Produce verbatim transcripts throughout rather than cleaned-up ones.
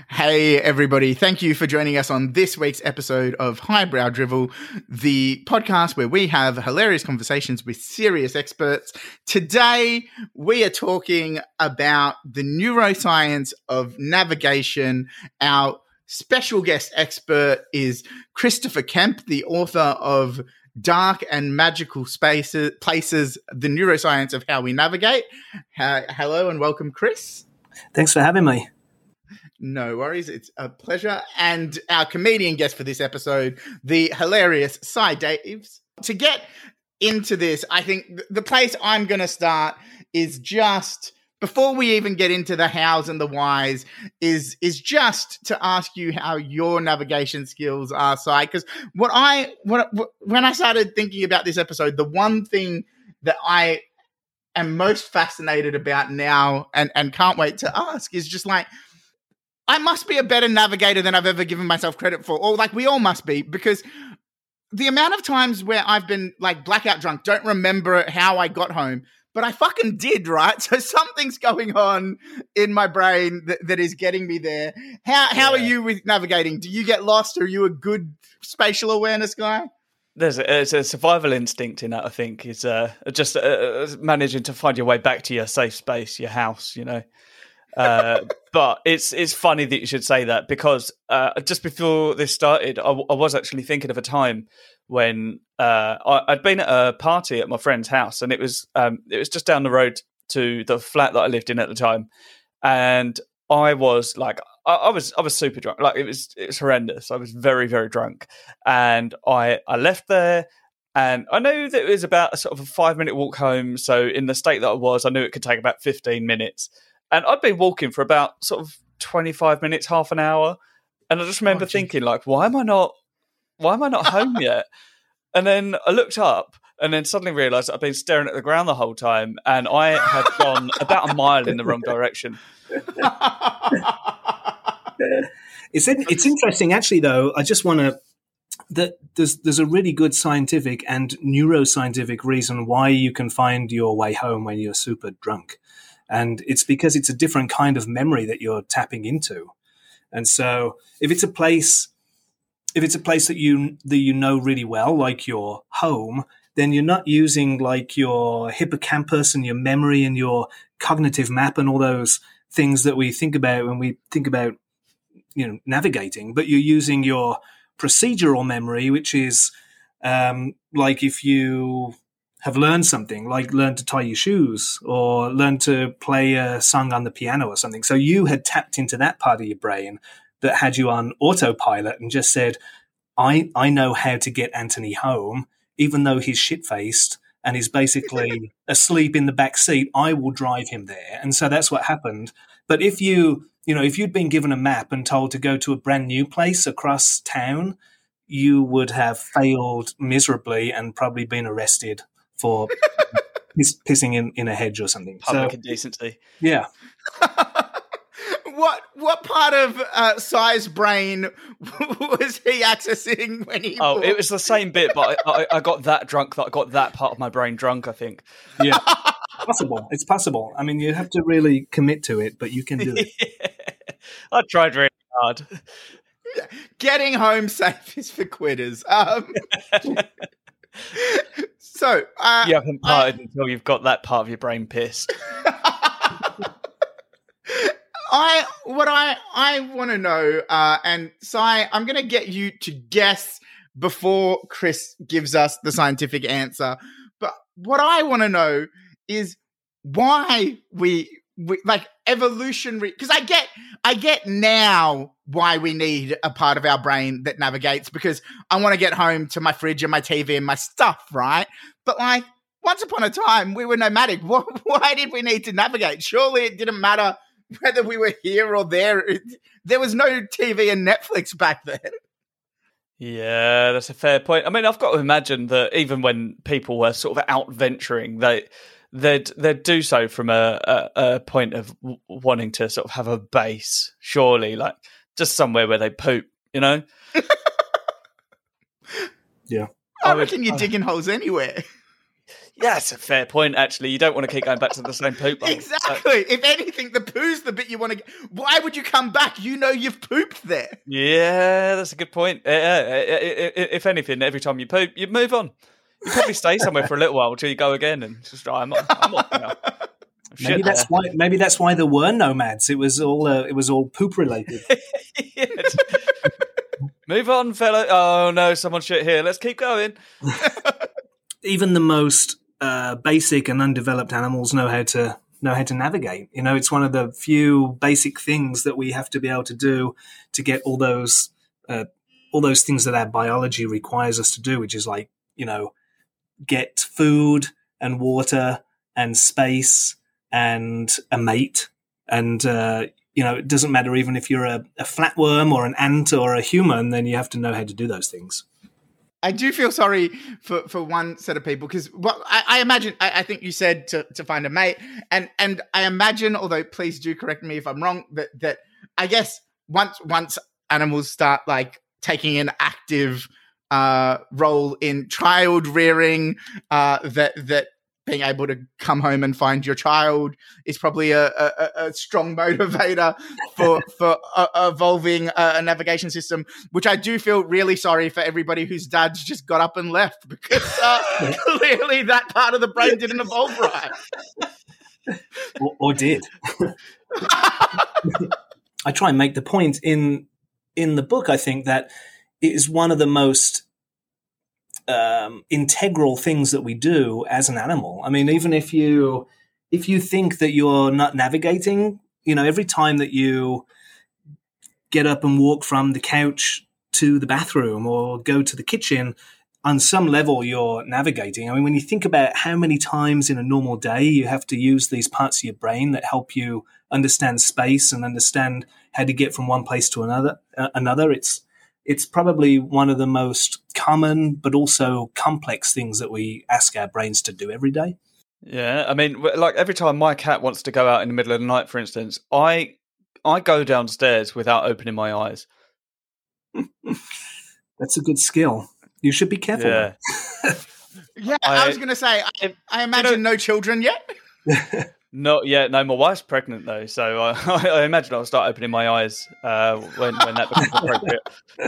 Hey, everybody. Thank you for joining us on this week's episode of Highbrow Drivel, the podcast where we have hilarious conversations with serious experts. Today, we are talking about the neuroscience of navigation. Our special guest expert is Christopher Kemp, the author of Dark and Magical Spaces, Places, The Neuroscience of How We Navigate. Uh, hello and welcome, Chris. Thanks for having me. No worries. It's a pleasure. And our comedian guest for this episode, the hilarious Cy Daves. To get into this, I think the place I'm going to start is just, before we even get into the hows and the whys, is is just to ask you how your navigation skills are, Cy. Because what I, what, when I started thinking about this episode, the one thing that I am most fascinated about now and, and can't wait to ask is just like, I must be a better navigator than I've ever given myself credit for. Or like we all must be, because the amount of times where I've been like blackout drunk, don't remember how I got home, but I fucking did, right? So something's going on in my brain that, that is getting me there. How how yeah. are you with navigating? Do you get lost? Are you a good spatial awareness guy? There's a, there's a survival instinct in that, I think, is uh, just uh, managing to find your way back to your safe space, your house, you know. uh, but it's it's funny that you should say that, because uh, just before this started, I, w- I was actually thinking of a time when uh, I, I'd been at a party at my friend's house, and it was um, it was just down the road to the flat that I lived in at the time, and I was like, I, I was I was super drunk, like it was it was horrendous. I was very very drunk, and I I left there. And I knew that it was about a sort of a five minute walk home. So in the state that I was, I knew it could take about fifteen minutes. And I'd been walking for about sort of twenty-five minutes, half an hour. And I just remember oh, thinking, like, why am I not, why am I not home yet? And then I looked up and then suddenly realised I'd been staring at the ground the whole time. And I had gone about a mile in the wrong direction. It's, it's interesting, actually, though. I just want to, that there's, there's a really good scientific and neuroscientific reason why you can find your way home when you're super drunk. And it's because it's a different kind of memory that you're tapping into. And so if it's a place, if it's a place that you, that you know really well, like your home, then you're not using like your hippocampus and your memory and your cognitive map and all those things that we think about when we think about, you know, navigating, but you're using your procedural memory, which is um, like if you have learned something, like learn to tie your shoes or learn to play a song on the piano or something. So you had tapped into that part of your brain that had you on autopilot and just said, I, I know how to get Anthony home, even though he's shit-faced and he's basically asleep in the back seat. I will drive him there. And so that's what happened. But if you, you know, if you'd been given a map and told to go to a brand new place across town, you would have failed miserably and probably been arrested for piss, pissing in, in a hedge or something. Public so, indecency. Yeah. what what part of uh, Cy's brain was he accessing when he... Oh, walked? It was the same bit, but I, I, I got that drunk that I got that part of my brain drunk, I think. Yeah. Possible. It's possible. I mean, you have to really commit to it, but you can do it. Yeah. I tried really hard. Getting home safe is for quitters. Um, so uh, you haven't partied I, until you've got that part of your brain pissed. I what I I want to know, uh, and Cy, I'm going to get you to guess before Chris gives us the scientific answer. But what I want to know is why we, we like evolutionary. Because I get I get now why we need a part of our brain that navigates, because I want to get home to my fridge and my T V and my stuff, right? But like once upon a time, we were nomadic. Why did we need to navigate? Surely it didn't matter whether we were here or there. There was no T V and Netflix back then. Yeah, that's a fair point. I mean, I've got to imagine that even when people were sort of out venturing, they they'd they'd do so from a, a, a point of w- wanting to sort of have a base, surely, like just somewhere where they poop, you know? Yeah. I reckon you're digging holes anywhere. Yeah, it's a fair point, actually. You don't want to keep going back to the same poop bowl. Exactly. If anything, the poo's the bit you want to get. Why would you come back? You know you've pooped there. Yeah, that's a good point. Uh, if anything, every time you poop, you move on. You probably stay somewhere for a little while until you go again and just, oh, I'm, I'm off now. Maybe that's why. Maybe that's why there were nomads. It was all. Uh, it was all poop related. Yeah. Move on, fella. Oh no, someone shit here. Let's keep going. Even the most uh, basic and undeveloped animals know how to know how to navigate. You know, it's one of the few basic things that we have to be able to do to get all those uh, all those things that our biology requires us to do, which is like, you know, get food and water and space and a mate. And, uh, you know, it doesn't matter even if you're a, a flatworm or an ant or a human, then you have to know how to do those things. I do feel sorry for, for one set of people because, well, I, I imagine, I, I think you said to, to find a mate. And, and I imagine, although please do correct me if I'm wrong, that, that I guess once, once animals start like taking an active uh, role in child rearing, uh, that, that, being able to come home and find your child is probably a, a, a strong motivator for for uh, evolving a, a navigation system, which I do feel really sorry for everybody whose dads just got up and left because uh, clearly that part of the brain didn't evolve right. Or, or did. I try and make the point in in the book, I think, that it is one of the most Um, integral things that we do as an animal. I mean, even if you if you think that you're not navigating, you know, every time that you get up and walk from the couch to the bathroom or go to the kitchen, on some level you're navigating. I mean, when you think about how many times in a normal day you have to use these parts of your brain that help you understand space and understand how to get from one place to another, uh, another, it's It's probably one of the most common but also complex things that we ask our brains to do every day. Yeah, I mean, like every time my cat wants to go out in the middle of the night, for instance, I I go downstairs without opening my eyes. That's a good skill. You should be careful. Yeah, yeah. I, I was going to say, I, I imagine you know, no children yet. Not yet. No, my wife's pregnant though, so I, I imagine I'll start opening my eyes uh, when when that becomes appropriate.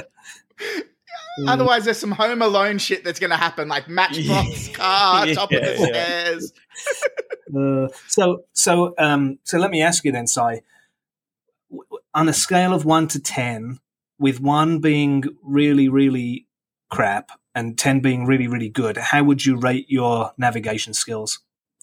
Otherwise, there's some Home Alone shit that's going to happen, like Matchbox car, yeah, top of the yeah. stairs. uh, so, so, um, so let me ask you then, Si. On a scale of one to ten, with one being really, really crap and ten being really, really good, how would you rate your navigation skills?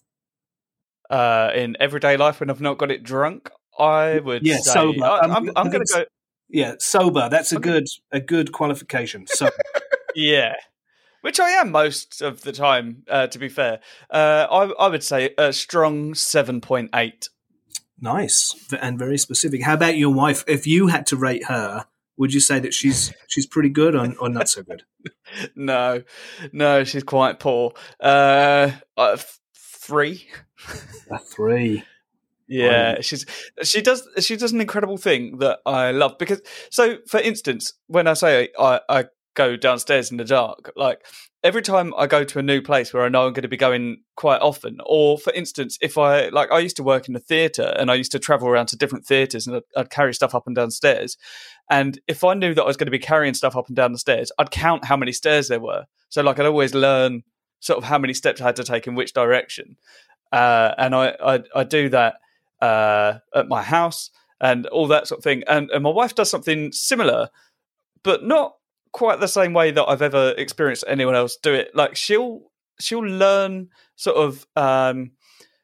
Uh, in everyday life, when I've not got it drunk, I would yeah, say sober. I, I'm, I'm, I'm going to go. Yeah, sober. That's a I'm good a good qualification. So, yeah, which I am most of the time. Uh, to be fair, uh, I I would say a strong seven point eight. Nice and very specific. How about your wife? If you had to rate her, would you say that she's she's pretty good or, or not so good? No, no, she's quite poor. Uh, uh three. A three. Yeah, wow. she's she does she does an incredible thing that I love because so for instance, when I say I, I go downstairs in the dark, like every time I go to a new place where I know I'm going to be going quite often, or for instance, if I like I used to work in a theatre and I used to travel around to different theatres and I'd, I'd carry stuff up and down stairs, and if I knew that I was going to be carrying stuff up and down the stairs, I'd count how many stairs there were. So like I'd always learn sort of how many steps I had to take in which direction, uh, and I, I I do that. Uh, at my house and all that sort of thing. And, and my wife does something similar, but not quite the same way that I've ever experienced anyone else do it. Like she'll she'll learn sort of um,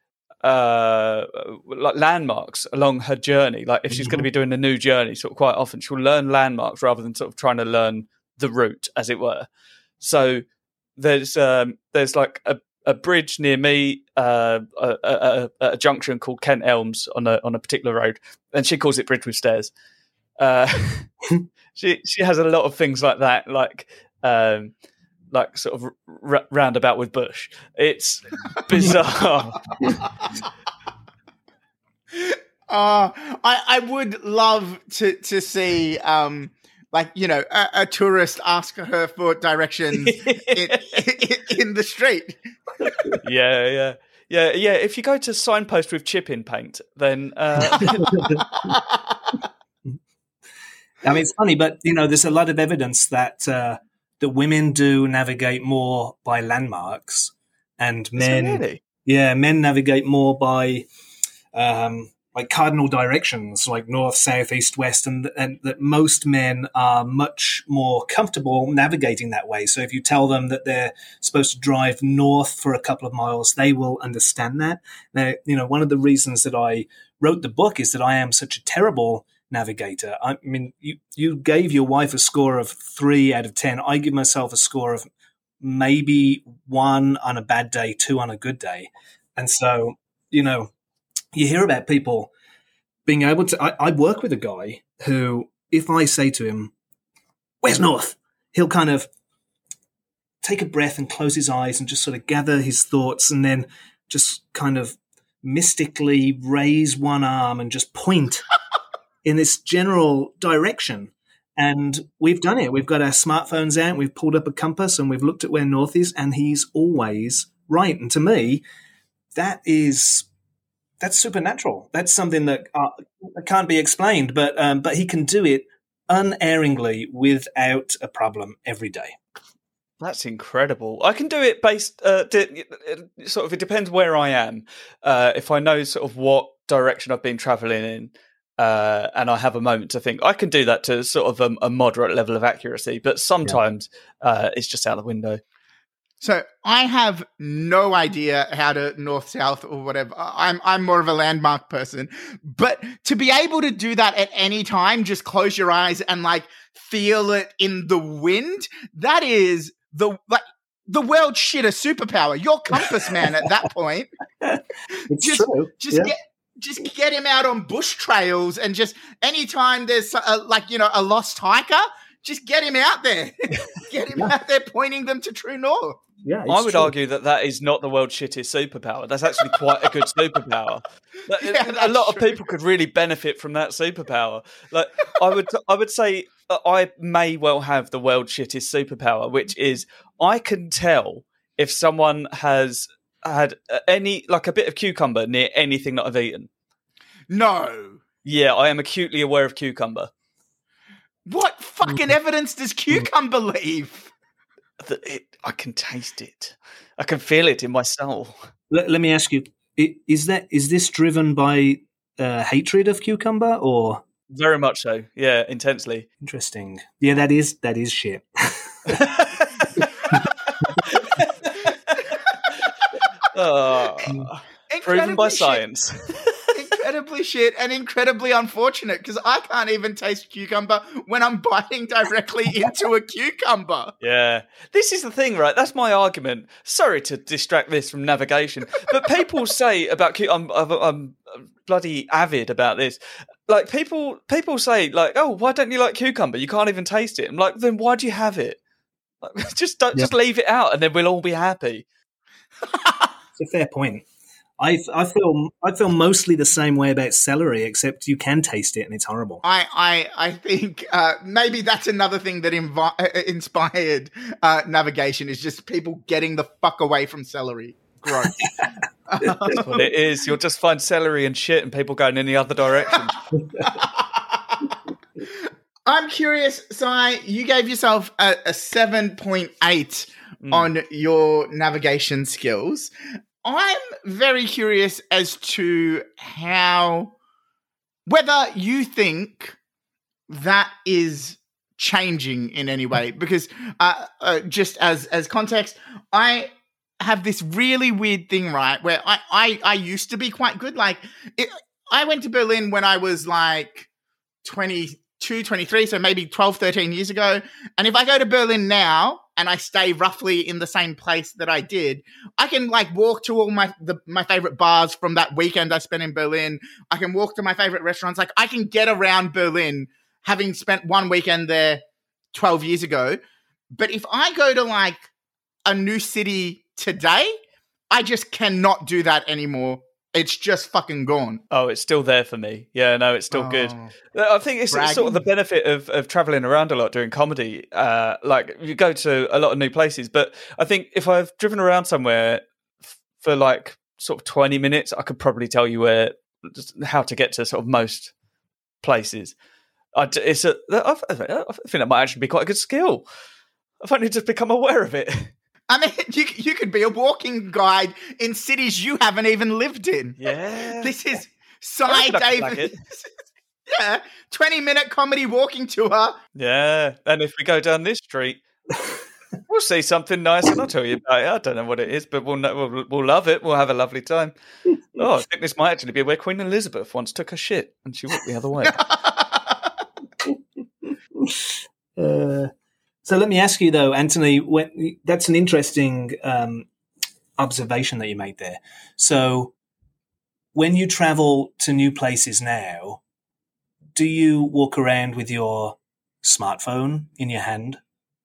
uh, like landmarks along her journey. Like if she's mm-hmm. going to be doing a new journey, sort of quite often she'll learn landmarks rather than sort of trying to learn the route, as it were. So there's um, there's like a a bridge near me, uh, a, a, a junction called Kent Elms on a on a particular road, and she calls it Bridge with Stairs. Uh, she she has a lot of things like that, like um, like sort of r- roundabout with bush. It's bizarre. Uh, I I would love to to see um like, you know, a, a tourist ask her for directions in, in, in the street. Yeah, yeah. Yeah, yeah. If you go to signpost with chip in paint, then uh... I mean, it's funny, but you know, there's a lot of evidence that uh, that women do navigate more by landmarks, and men, really? yeah, men navigate more by um, like cardinal directions, like north, south, east, west, and and that most men are much more comfortable navigating that way. So if you tell them that they're supposed to drive north for a couple of miles, they will understand that. Now, you know, one of the reasons that I wrote the book is that I am such a terrible navigator. I mean, you, you gave your wife a score of three out of ten. I give myself a score of maybe one on a bad day, two on a good day. And so, you know, you hear about people being able to, I, I work with a guy who, if I say to him, "Where's north?" he'll kind of take a breath and close his eyes and just sort of gather his thoughts and then just kind of mystically raise one arm and just point in this general direction. And we've done it. We've got our smartphones out, we've pulled up a compass and we've looked at where north is, and he's always right. And to me, that is, that's supernatural. That's something that uh, can't be explained, but um, but he can do it unerringly without a problem every day. That's incredible. I can do it based, uh, d- sort of, it depends where I am. Uh, if I know sort of what direction I've been traveling in, Uh, and I have a moment to think, I can do that to sort of a, a moderate level of accuracy, but sometimes yeah. uh, it's just out the window. So I have no idea how to north, south, or whatever. I'm I'm more of a landmark person, but to be able to do that at any time, just close your eyes and like feel it in the wind. That is the like the world shit a superpower. You're compass man at that point. It's just, true. Just yeah. get. Just get him out on bush trails, and just anytime there's a, like, you know, a lost hiker, just get him out there. Get him yeah. out there pointing them to true north. Yeah, I would true. argue that that is not the world's shittest superpower. That's actually quite a good superpower. Yeah, a lot true. of people could really benefit from that superpower. Like I would, I would say I may well have the world's shittest superpower, which is I can tell if someone has had any, like a bit of cucumber near anything that I've eaten. No. Yeah, I am acutely aware of cucumber. What fucking evidence does cucumber leave? That it, I can taste it. I can feel it in my soul. Let, let me ask you: is that is this driven by uh, hatred of cucumber, or very much so? Yeah, intensely. Interesting. Yeah, that is that is shit. Oh, proven by science. Incredibly shit and incredibly unfortunate, because I can't even taste cucumber when I'm biting directly into a cucumber. Yeah. This is the thing, right? That's my argument. Sorry to distract this from navigation, but people say about cucumber, I'm, I'm, I'm bloody avid about this. Like people, people say like, "Oh, why don't you like cucumber? You can't even taste it." I'm like, then why do you have it? Like, just don't, yep. just leave it out, and then we'll all be happy. It's a fair point. I I feel I feel mostly the same way about celery, except you can taste it and it's horrible. I I, I think uh, maybe that's another thing that invi- inspired uh, navigation is just people getting the fuck away from celery. Gross. That's what it is. You'll just find celery and shit, and people going in the other direction. I'm curious, Si, you gave yourself a, a seven point eight mm. on your navigation skills. I'm very curious as to how, whether you think that is changing in any way, because uh, uh, just as, as context, I have this really weird thing, right, where I, I, I used to be quite good. Like, it, I went to Berlin when I was like twenty-two, twenty-three, so maybe twelve, thirteen years ago. And if I go to Berlin now, and I stay roughly in the same place that I did, I can like walk to all my the, my favorite bars from that weekend I spent in Berlin. I can walk to my favorite restaurants. Like I can get around Berlin having spent one weekend there twelve years ago. But if I go to like a new city today, I just cannot do that anymore It's just fucking gone. Oh, it's still there for me. Yeah, no, it's still Oh. good. I think it's, it's sort of the benefit of, of traveling around a lot doing comedy. Uh, like you go to a lot of new places, but I think if I've driven around somewhere f- for like sort of twenty minutes, I could probably tell you where, how to get to sort of most places. I, it's a, I think that might actually be quite a good skill. I've only just become aware of it. I mean, you you could be a walking guide in cities you haven't even lived in. Yeah. This is I Cy reckon I could hack Davis. Yeah, twenty-minute comedy walking tour. Yeah, and if we go down this street, we'll see something nice, and I'll tell you about it. I don't know what it is, but we'll know, we'll, we'll love it. We'll have a lovely time. Oh, I think this might actually be where Queen Elizabeth once took a shit, and she walked the other way. uh, so let me ask you, though, Anthony, when, that's an interesting um, observation that you made there. So when you travel to new places now, do you walk around with your smartphone in your hand?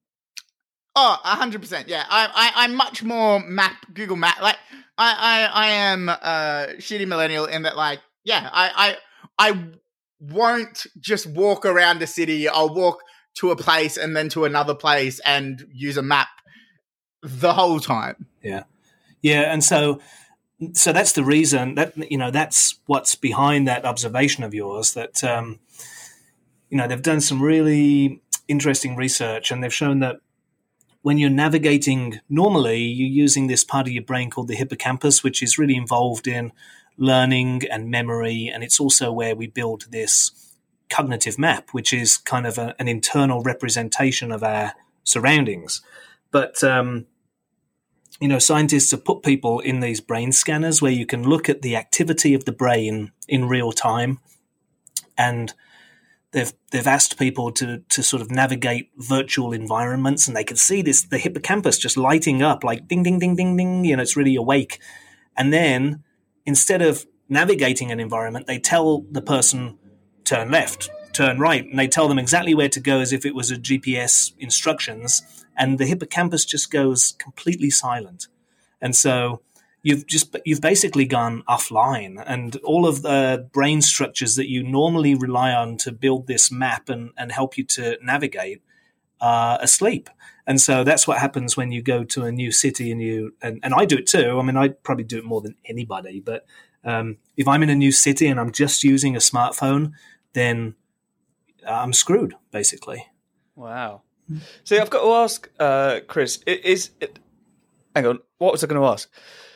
Oh, a hundred percent. Yeah, I, I, I'm much more map Google Map. Like, I, I, I am a shitty millennial in that, like, yeah, I, I, I won't just walk around a city. I'll walk to a place and then to another place and use a map the whole time. Yeah, yeah, and so, so that's the reason that you know that's what's behind that observation of yours. That um, you know they've done some really interesting research, and they've shown that when you're navigating normally, you're using this part of your brain called the hippocampus, which is really involved in learning and memory. And it's also where we build this cognitive map, which is kind of a, an internal representation of our surroundings. But, um, you know, scientists have put people in these brain scanners where you can look at the activity of the brain in real time, and They've they've asked people to to sort of navigate virtual environments, and they can see this the hippocampus just lighting up like ding ding ding ding ding. You know, it's really awake. And then instead of navigating an environment, they tell the person turn left, turn right, and they tell them exactly where to go as if it was a G P S instructions. And the hippocampus just goes completely silent. And so You've just you've basically gone offline, and all of the brain structures that you normally rely on to build this map and, and help you to navigate are asleep. And so that's what happens when you go to a new city, and you and, and I do it too. I mean, I probably do it more than anybody. But um, if I'm in a new city and I'm just using a smartphone, then I'm screwed, basically. Wow. See, I've got to ask, uh, Chris, is it, hang on, what was I going to ask?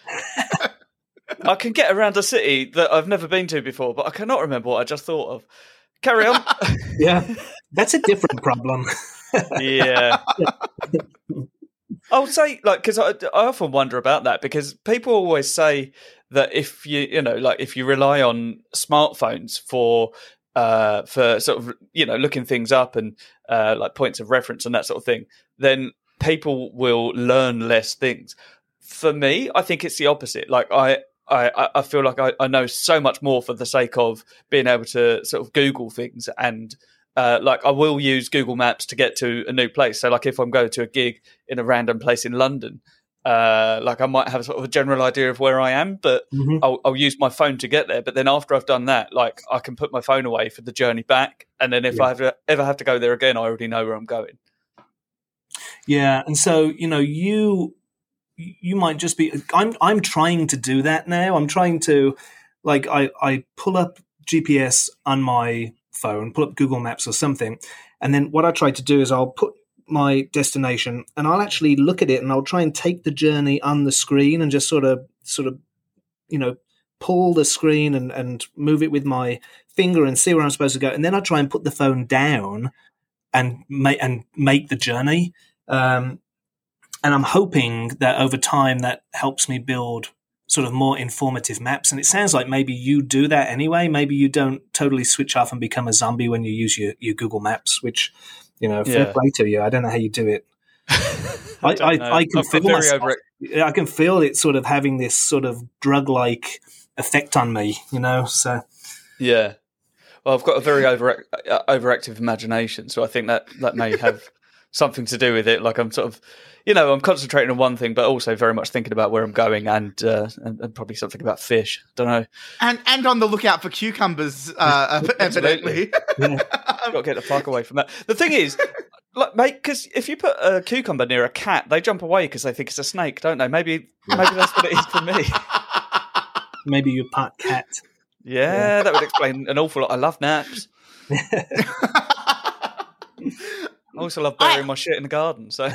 I can get around a city that I've never been to before, but I cannot remember what I just thought of. Carry on. Yeah, that's a different problem. Yeah. I'll say, like, because I, I often wonder about that, because people always say that if you, you know, like if you rely on smartphones for, uh, for sort of, you know, looking things up and uh, like points of reference and that sort of thing, then people will learn less things. For me, I think it's the opposite. Like I, I, I feel like I, I know so much more for the sake of being able to sort of Google things, and uh, like I will use Google Maps to get to a new place. So like if I'm going to a gig in a random place in London, uh, like I might have sort of a general idea of where I am, but mm-hmm. I'll, I'll use my phone to get there. But then after I've done that, like I can put my phone away for the journey back, and then if yeah. I have to, ever have to go there again, I already know where I'm going. Yeah, and so you know you. You might just be. I'm. I'm trying to do that now. I'm trying to, like, I, I pull up G P S on my phone, pull up Google Maps or something, and then what I try to do is I'll put my destination and I'll actually look at it and I'll try and take the journey on the screen and just sort of, sort of, you know, pull the screen and, and move it with my finger and see where I'm supposed to go, and then I try and put the phone down and make and make the journey. Um, And I'm hoping that over time that helps me build sort of more informative maps. And it sounds like maybe you do that anyway. Maybe you don't totally switch off and become a zombie when you use your, your Google Maps, which, you know, fair yeah. play to you. I don't know how you do it. I, I, I, I can I'm feel myself, I can feel it sort of having this sort of drug-like effect on me, you know, so. Yeah. Well, I've got a very over, uh, overactive imagination, so I think that, that may have something to do with it. Like I'm sort of, you know, I'm concentrating on one thing, but also very much thinking about where I'm going and uh, and, and probably something about fish. Don't know. And and on the lookout for cucumbers, uh, evidently. Yeah. Got to get the fuck away from that. The thing is, like, mate, because if you put a cucumber near a cat, they jump away because they think it's a snake, don't they? Maybe maybe that's what it is for me. Maybe you're part cat. Yeah, yeah, that would explain an awful lot. I love naps. I also love burying I... my shit in the garden. So,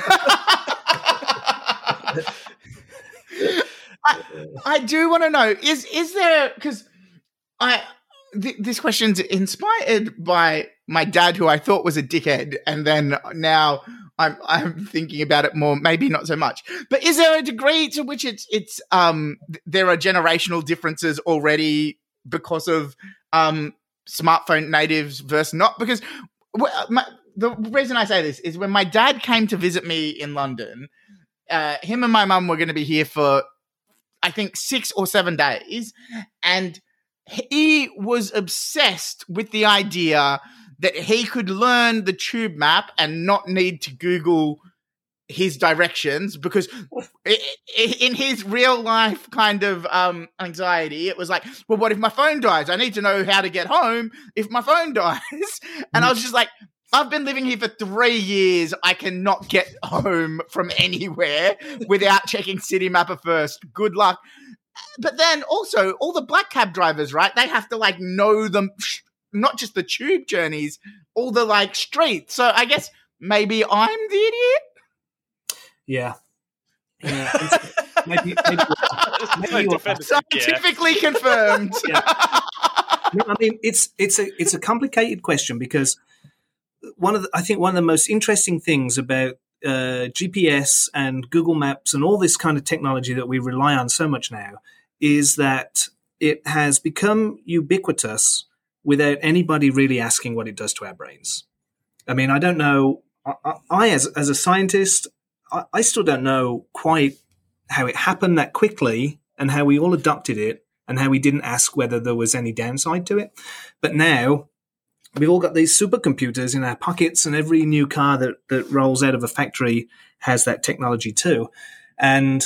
I, I do want to know: is is there because I th- this question's inspired by my dad, who I thought was a dickhead, and then now I'm I'm thinking about it more. Maybe not so much, but is there a degree to which it's it's um there are generational differences already because of um smartphone natives versus not? Because well, my, the reason I say this is when my dad came to visit me in London, uh, him and my mum were going to be here for I think six or seven days, and he was obsessed with the idea that he could learn the tube map and not need to Google his directions, because in his real life kind of um, anxiety, it was like, well, what if my phone dies? I need to know how to get home if my phone dies. And I was just like, I've been living here for three years. I cannot get home from anywhere without checking City Mapper first. Good luck. But then also all the black cab drivers, right? They have to like know them, not just the tube journeys, all the like streets. So I guess maybe I'm the idiot. Yeah. Yeah. maybe, maybe, maybe scientifically yeah. confirmed. Yeah. No, I mean, it's it's a it's a complicated question, because one of the, I think one of the most interesting things about uh, G P S and Google Maps and all this kind of technology that we rely on so much now is that it has become ubiquitous without anybody really asking what it does to our brains. I mean, I don't know. I, I as as a scientist, I, I still don't know quite how it happened that quickly and how we all adopted it and how we didn't ask whether there was any downside to it. But now we've all got these supercomputers in our pockets, and every new car that, that rolls out of a factory has that technology too. And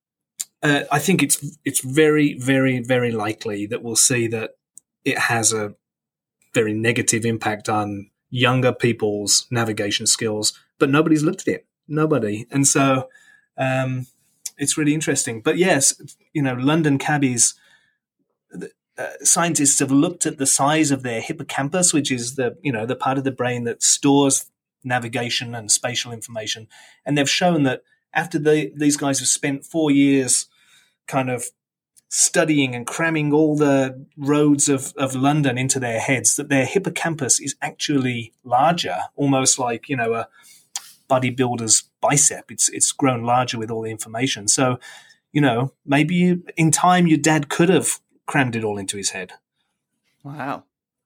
uh, I think it's it's very, very, very likely that we'll see that it has a very negative impact on younger people's navigation skills, but nobody's looked at it. Nobody. And so um, it's really interesting. But yes, you know, London cabbies, uh, scientists have looked at the size of their hippocampus, which is the, you know, the part of the brain that stores navigation and spatial information. And they've shown that after the, these guys have spent four years kind of studying and cramming all the roads of, of London into their heads, that their hippocampus is actually larger, almost like, you know, a bodybuilder's bicep. It's it's grown larger with all the information. So, you know, maybe you, in time your dad could have crammed it all into his head. Wow.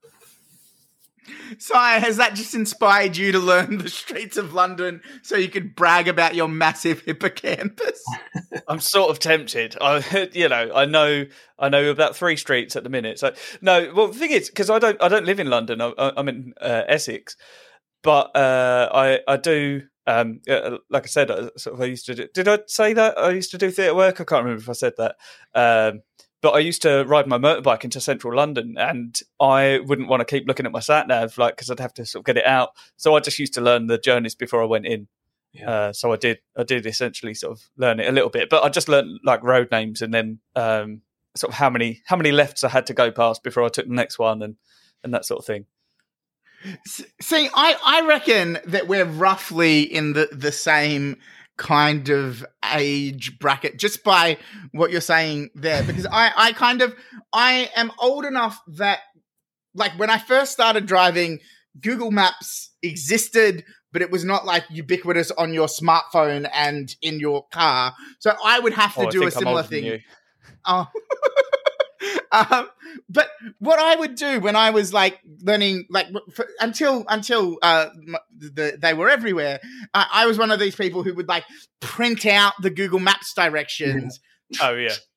So has that just inspired you to learn the streets of London so you could brag about your massive hippocampus? I'm sort of tempted. I, you know, I know, I know about three streets at the minute. So no, well, the thing is, because I don't, I don't live in London. I, I'm in uh, Essex, but uh, I, I do. Um, uh, like I said, I, sort of, I used to do. Did I say that I used to do theatre work? I can't remember if I said that. Um, But I used to ride my motorbike into central London, and I wouldn't want to keep looking at my sat nav, like, because I'd have to sort of get it out. So I just used to learn the journeys before I went in. Yeah. Uh, so I did, I did essentially sort of learn it a little bit, but I just learned like road names and then um, sort of how many how many lefts I had to go past before I took the next one and and that sort of thing. See, I I reckon that we're roughly in the the same kind of age bracket just by what you're saying there, because I, I kind of, I am old enough that like when I first started driving, Google Maps existed, but it was not like ubiquitous on your smartphone and in your car. So I would have to oh, do a similar thing. Oh. Um, but what I would do when I was like learning, like for, until until uh, the, they were everywhere, uh, I was one of these people who would like print out the Google Maps directions. Oh yeah, and,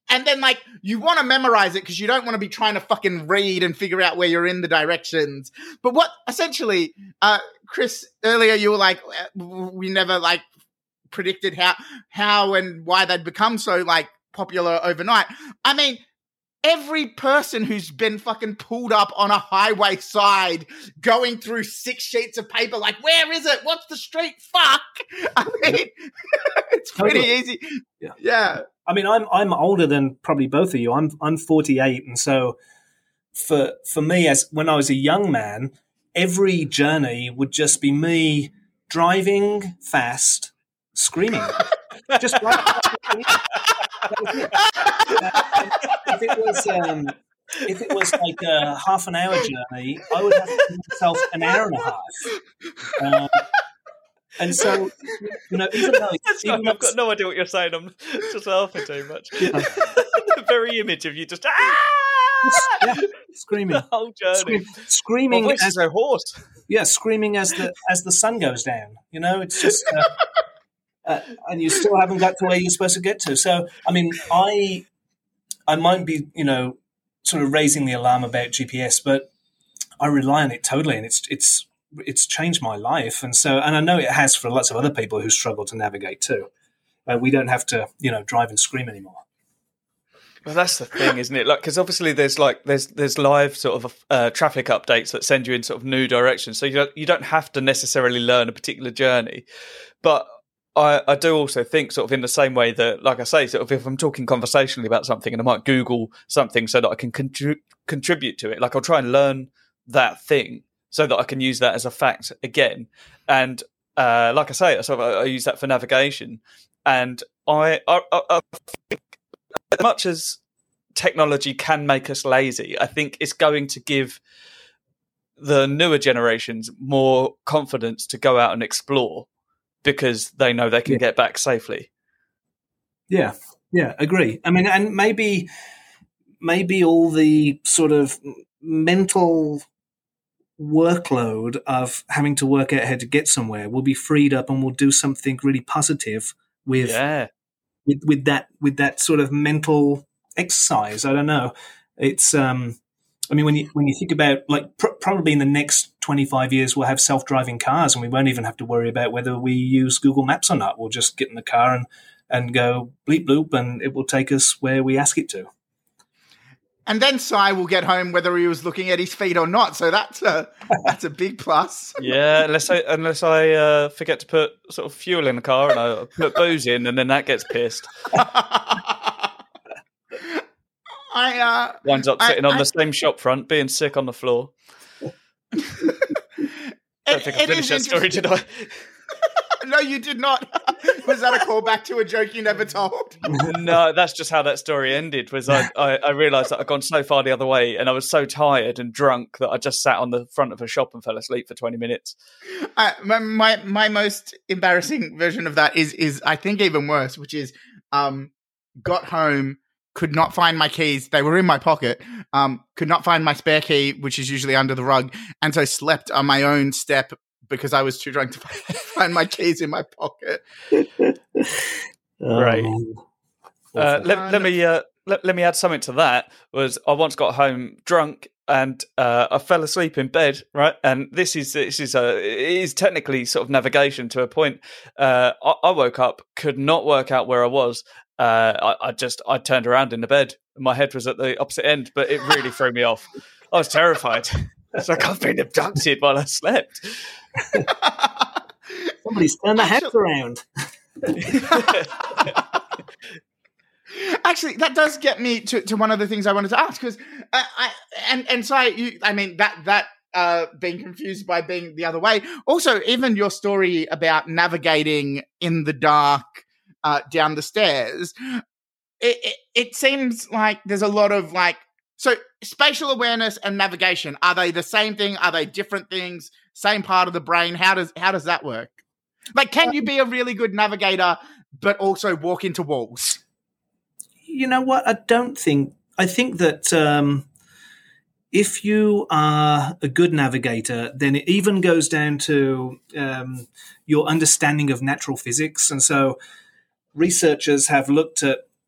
and then like you want to memorize it because you don't want to be trying to fucking read and figure out where you're in the directions. But what essentially, uh, Chris, earlier you were like, we never like predicted how how and why they'd become so like popular overnight. I mean, every person who's been fucking pulled up on a highway side going through six sheets of paper, like, where is it? What's the street? Fuck. I mean, it's pretty Totally. easy. Yeah. Yeah. I mean, I'm I'm older than probably both of you. I'm I'm forty-eight, and so for for me, as when I was a young man, every journey would just be me driving fast, screaming, just right. Uh, if it was um, if it was like a half an hour journey, I would have to give myself an hour and a half. Um, and so, you know, even though, Sorry, even though I've got no idea what you're saying. I'm just laughing too much. Yeah. The very image of you just ah! yeah, screaming, the whole journey. Scream, screaming My voice as is so hoarse. yeah, screaming as the as the sun goes down. You know, it's just. Uh, Uh, and you still haven't got to where you're supposed to get to. So, I mean, I I might be, you know, sort of raising the alarm about G P S, but I rely on it totally, and it's it's it's changed my life. And so, and I know it has for lots of other people who struggle to navigate too. Uh, we don't have to, you know, drive and scream anymore. Well, that's the thing, isn't it? Like, because obviously there's like there's there's live sort of uh, traffic updates that send you in sort of new directions, so you don't you don't have to necessarily learn a particular journey, but I, I do also think sort of in the same way that, like I say, sort of if I'm talking conversationally about something and I might Google something so that I can contri- contribute to it, like I'll try and learn that thing so that I can use that as a fact again. And uh, like I say, I sort of I, I use that for navigation. And I, I, I, I think as much as technology can make us lazy, I think it's going to give the newer generations more confidence to go out and explore, because they know they can yeah. get back safely. Yeah, yeah, agree. I mean, and maybe, maybe all the sort of mental workload of having to work out how to get somewhere will be freed up, and we'll do something really positive with, yeah. with, with that, with that sort of mental exercise. I don't know. It's, um, I mean, when you when you think about, like, pr- probably in the next twenty-five years, we'll have self-driving cars, and we won't even have to worry about whether we use Google Maps or not. We'll just get in the car and, and go bleep bloop, and it will take us where we ask it to. And then Sai will get home whether he was looking at his feet or not. So that's a that's a big plus. Yeah, unless I unless I uh, forget to put sort of fuel in the car and I put booze in, and then that gets pissed. I uh, winds up sitting I, on I, the same shop front, being sick on the floor. I don't think I finished that story, did I? No, you did not. Was that a callback to a joke you never told? No, that's just how that story ended. Was I, I, I realised that I'd gone so far the other way, and I was so tired and drunk that I just sat on the front of a shop and fell asleep for twenty minutes. Uh, my, my my most embarrassing version of that is is I think even worse, which is um got home, could not find my keys. They were in my pocket. Um, could not find my spare key, which is usually under the rug, and so slept on my own step because I was too drunk to find my keys in my pocket. Right. Uh, let, let me uh, let, let me add something to that. Was I once got home drunk and uh, I fell asleep in bed, right? And this is this is a it is technically sort of navigation to a point. Uh, I, I woke up, could not work out where I was. Uh, I, I just I turned around in the bed. My head was at the opposite end, but it really threw me off. I was terrified. It's like I've been abducted while I slept. Somebody's turned the heads around. Actually, that does get me to, to one of the things I wanted to ask, because I, I and and so I, you, I mean that that uh, being confused by being the other way. Also, even your story about navigating in the dark uh, down the stairs, it, it it seems like there's a lot of like so spatial awareness and navigation. Are they the same thing? Are they different things? Same part of the brain? How does how does that work? Like, can you be a really good navigator but also walk into walls? You know what? I don't think. I think that um, if you are a good navigator, then it even goes down to um, your understanding of natural physics. And so researchers have looked at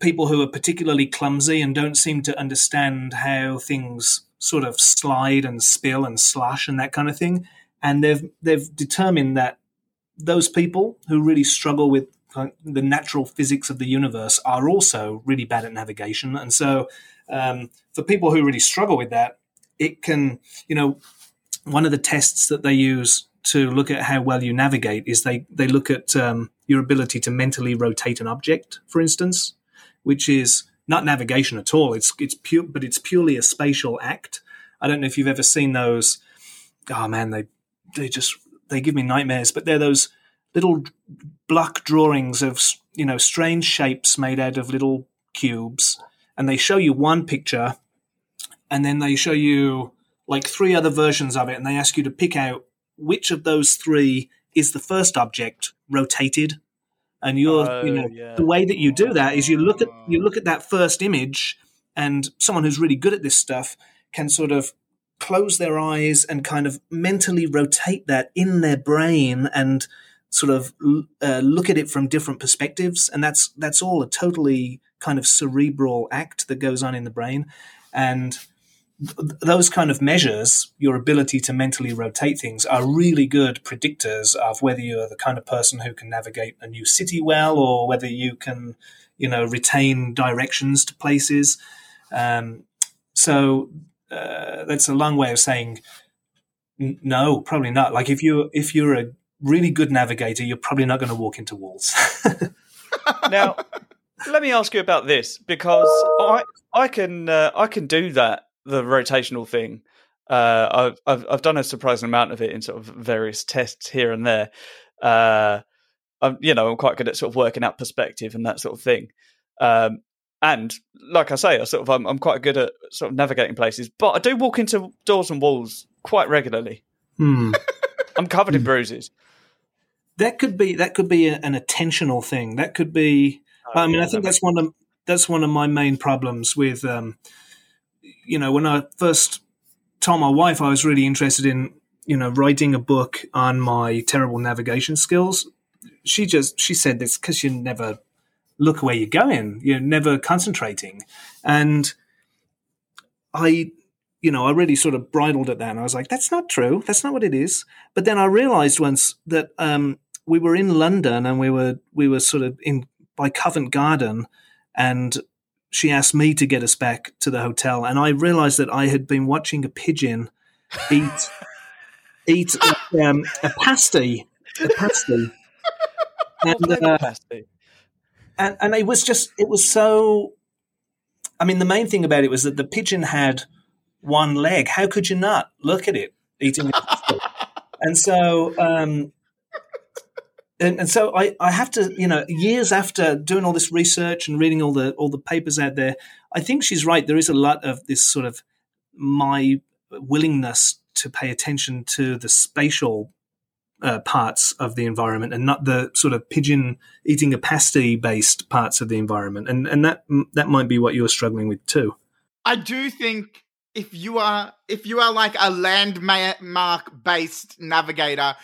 people who are particularly clumsy and don't seem to understand how things sort of slide and spill and slush and that kind of thing. And they've they've determined that those people who really struggle with the natural physics of the universe are also really bad at navigation. And so um, for people who really struggle with that, it can, you know, one of the tests that they use to look at how well you navigate is they, they look at um, your ability to mentally rotate an object, for instance, which is not navigation at all. It's it's pure, but it's purely a spatial act. I don't know if you've ever seen those. Oh man, they they just they give me nightmares. But they're those little block drawings of, you know, strange shapes made out of little cubes, and they show you one picture, and then they show you like three other versions of it, and they ask you to pick out which of those three is the first object rotated. And you're, oh, you know, yeah. the way that you do that is you look at you look at that first image, and someone who's really good at this stuff can sort of close their eyes and kind of mentally rotate that in their brain and sort of uh, look at it from different perspectives. And that's that's all a totally kind of cerebral act that goes on in the brain. And th- those kind of measures, your ability to mentally rotate things, are really good predictors of whether you're the kind of person who can navigate a new city well, or whether you can, you know, retain directions to places. Um, so uh, that's a long way of saying n- no, probably not. Like if you if you're a really good navigator, you're probably not going to walk into walls. Now, let me ask you about this, because I I can uh, I can do that, the rotational thing. Uh, I've, I've I've done a surprising amount of it in sort of various tests here and there. Uh, I'm you know I'm quite good at sort of working out perspective and that sort of thing. Um, and like I say, I sort of I'm, I'm quite good at sort of navigating places, but I do walk into doors and walls quite regularly. Hmm. I'm covered in bruises. That could be that could be a, an attentional thing. That could be. Oh, I mean, yeah, I think that that's one of that's one of my main problems with. Um, you know, when I first told my wife I was really interested in, you know, writing a book on my terrible navigation skills, she just she said this because you never look where you're going, you're never concentrating, and I. You know, I really sort of bridled at that, and I was like, that's not true. That's not what it is. But then I realized once that um, we were in London, and we were we were sort of in by Covent Garden, and she asked me to get us back to the hotel, and I realized that I had been watching a pigeon eat eat um, a pasty, a pasty. And, uh, pasty. and and it was just it was so. I mean, the main thing about it was that the pigeon had one leg. How could you not look at it eating a pasty? And so, um, and, and so I, I have to, you know, years after doing all this research and reading all the all the papers out there, I think she's right. There is a lot of this sort of my willingness to pay attention to the spatial uh, parts of the environment and not the sort of pigeon eating a pasty based parts of the environment. And and that that might be what you're struggling with too. I do think if you are if you are like a landmark based navigator,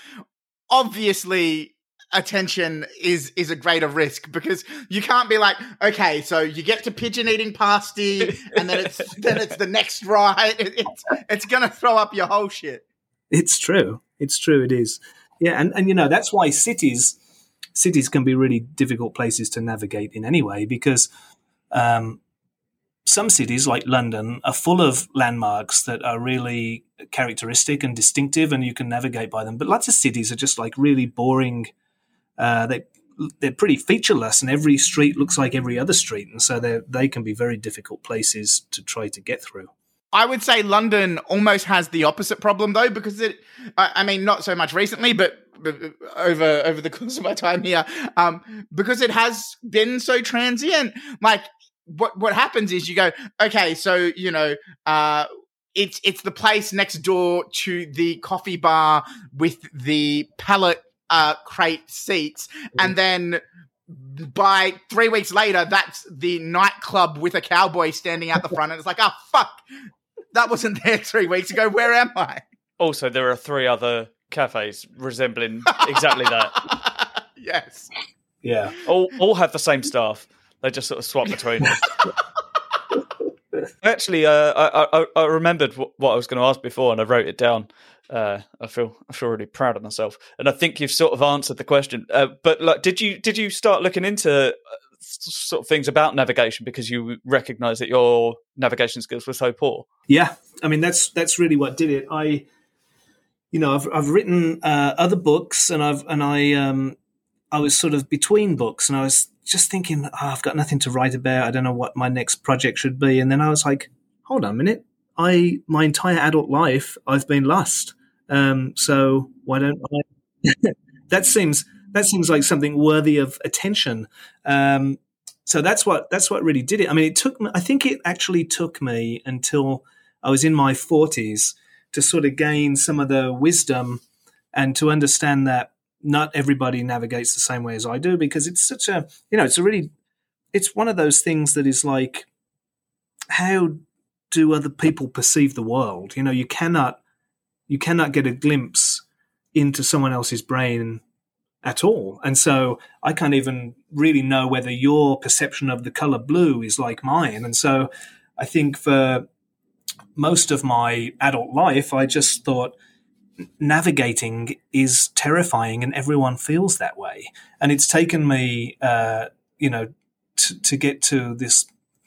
obviously attention is is a greater risk, because you can't be like, okay, so you get to pigeon eating pasty and then it's then it's the next ride. It, it's it's gonna throw up your whole shit. It's true. It's true. It is. Yeah, and, and you know that's why cities cities can be really difficult places to navigate in anyway, because um, some cities like London are full of landmarks that are really characteristic and distinctive, and you can navigate by them. But lots of cities are just like really boring. Uh, they they're pretty featureless, and every street looks like every other street, and so they they can be very difficult places to try to get through. I would say London almost has the opposite problem, though, because it, I, I mean, not so much recently, but, but over over the course of my time here, um, because it has been so transient. Like, what what happens is you go, okay, so, you know, uh, it's it's the place next door to the coffee bar with the pallet uh, crate seats, mm. and then by three weeks later, that's the nightclub with a cowboy standing out the front, and it's like, oh, fuck. That wasn't there three weeks ago. Where am I? Also, there are three other cafes resembling exactly that. Yes. Yeah. All all have the same staff. They just sort of swap between them. Actually, uh, I, I I remembered what I was going to ask before, and I wrote it down. Uh, I feel I feel really proud of myself, and I think you've sort of answered the question. Uh, but like, did you did you start looking into sort of things about navigation because you recognise that your navigation skills were so poor? Yeah, I mean that's that's really what did it. I, you know, I've I've written uh, other books, and I've and I um I was sort of between books, and I was just thinking, oh, I've got nothing to write about. I don't know what my next project should be. And then I was like, hold on a minute. I my entire adult life I've been lost. Um, so why don't I? that seems that seems like something worthy of attention. Um, so that's what that's what really did it. I mean, it took me, I think it actually took me until I was in my forties to sort of gain some of the wisdom and to understand that not everybody navigates the same way as I do, because it's such a, you know, it's a really, it's one of those things that is like, how do other people perceive the world? You know, you cannot, you cannot get a glimpse into someone else's brain at all. And so I can't even really know whether your perception of the color blue is like mine. And so I think for most of my adult life, I just thought, navigating is terrifying and everyone feels that way. And it's taken me, uh, you know, t- to get to this,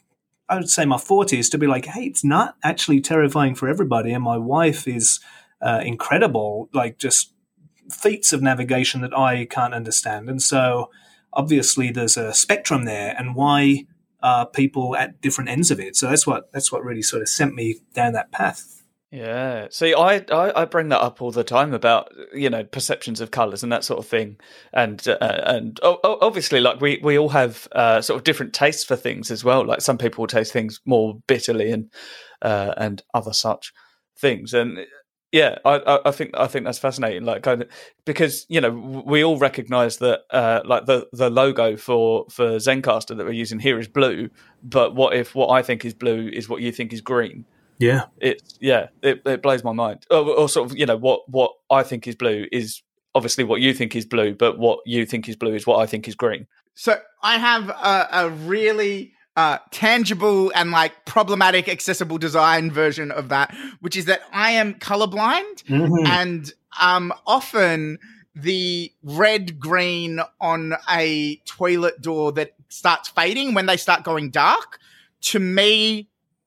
I would say my forties, to be like, hey, it's not actually terrifying for everybody. And my wife is uh, incredible, like just feats of navigation that I can't understand. And so obviously there's a spectrum there, and why are people at different ends of it? So that's what, that's what really sort of sent me down that path. Yeah. See, I, I I bring that up all the time about, you know, perceptions of colours and that sort of thing, and uh, and oh, obviously, like we, we all have uh, sort of different tastes for things as well. Like some people will taste things more bitterly, and uh, and other such things. And yeah, I, I think I think that's fascinating. Like kind of, because you know we all recognise that uh, like the, the logo for for Zencastr that we're using here is blue, but what if what I think is blue is what you think is green? Yeah, it's yeah, it, it blows my mind. Or, or sort of, you know, what what I think is blue is obviously what you think is blue, but what you think is blue is what I think is green. So I have a, a really uh, tangible and like problematic accessible design version of that, which is that I am colorblind, mm-hmm. and um, often the red green on a toilet door that starts fading when they start going dark, to me,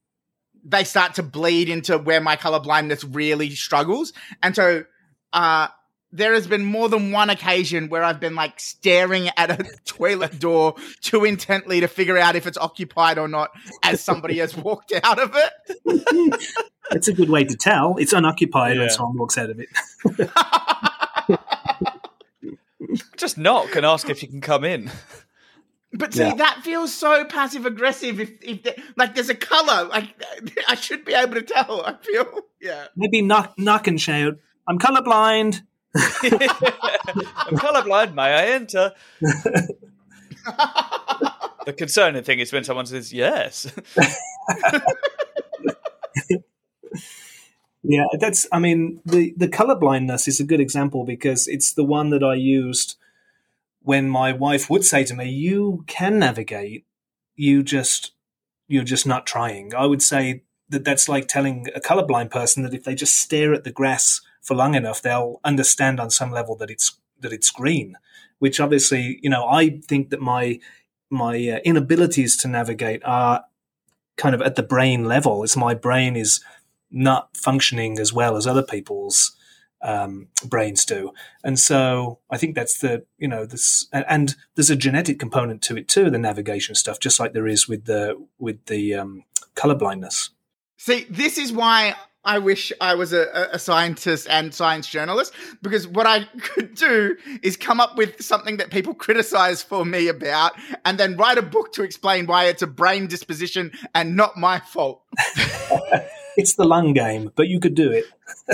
they start to bleed into where my color blindness really struggles. And so uh, there has been more than one occasion where I've been like staring at a toilet door too intently to figure out if it's occupied or not as somebody has walked out of it. That's a good way to tell. It's unoccupied yeah. when someone walks out of it. Just knock and ask if you can come in. But see, yeah. that feels so passive aggressive. If, if the, like, there's a color, like I should be able to tell. I feel, yeah. Maybe knock, knock and shout. I'm colorblind. I'm colorblind. May I enter? The concerning thing is when someone says yes. Yeah, that's. I mean, the the colorblindness is a good example because it's the one that I used when my wife would say to me, you can navigate, you just, you're just not trying. I would say that that's like telling a colorblind person that if they just stare at the grass for long enough, they'll understand on some level that it's, that it's green, which obviously, you know, I think that my, my uh, inabilities to navigate are kind of at the brain level. It's my brain is not functioning as well as other people's Um, brains do. And so I think that's the, you know, this, and there's a genetic component to it too, the navigation stuff, just like there is with the, with the um, color blindness. See, this is why I wish I was a, a scientist and science journalist, because what I could do is come up with something that people criticize for me about and then write a book to explain why it's a brain disposition and not my fault. It's the lung game, but you could do it.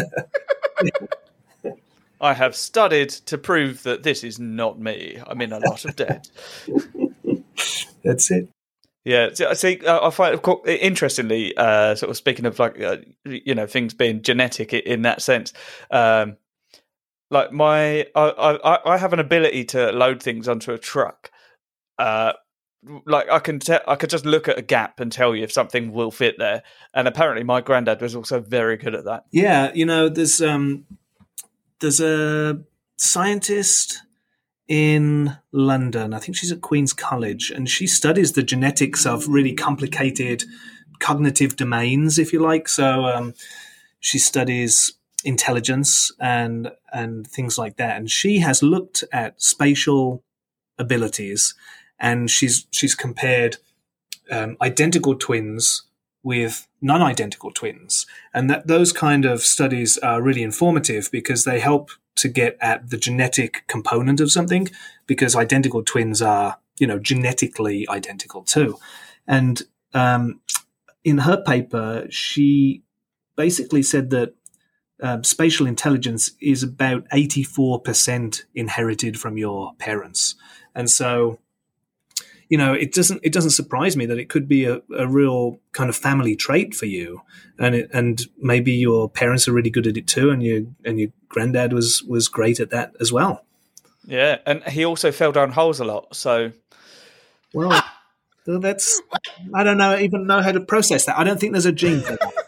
I have studied to prove that this is not me. I'm in a lot of debt. That's it. Yeah, I see. I find, interestingly, uh, sort of speaking of like, uh, you know, things being genetic in that sense. Um, like my, I, I, I have an ability to load things onto a truck, uh, like I can te- I could just look at a gap and tell you if something will fit there. And apparently, my granddad was also very good at that. Yeah, you know, there's um, there's a scientist in London. I think she's at Queen's College, and she studies the genetics of really complicated cognitive domains, if you like. So um, she studies intelligence and and things like that. And she has looked at spatial abilities, and she's she's compared um, identical twins with non-identical twins, and that those kind of studies are really informative because they help to get at the genetic component of something, because identical twins are, you know, genetically identical too. And um, in her paper, she basically said that um, spatial intelligence is about eighty-four percent inherited from your parents. And so, you know, it doesn't it doesn't surprise me that it could be a, a real kind of family trait for you, and it, and maybe your parents are really good at it too, and you and your granddad was was great at that as well. Yeah, and he also fell down holes a lot. So, well, that's I don't know even know how to process that. I don't think there's a gene for that.